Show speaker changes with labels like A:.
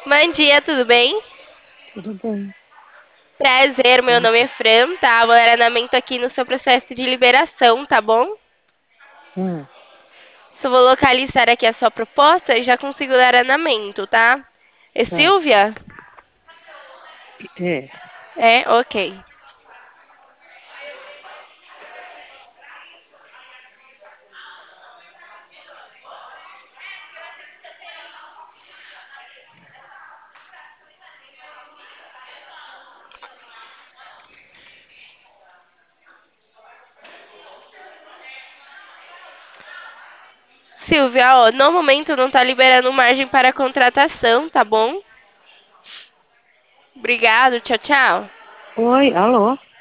A: Bom dia, tudo bem?
B: Tudo bem.
A: Prazer, meu nome é
B: Conta.
A: Fran, tá? Vou dar andamento aqui no seu processo de liberação, tá bom?
B: Hum,
A: Só vou localizar aqui a sua proposta e já consigo dar andamento, tá? É
B: tá.
A: Silvia?
B: É.
A: É, ok. Silvia, ó, no momento não tá liberando margem para contratação, tá bom? Obrigado, tchau, tchau.
B: Oi, alô?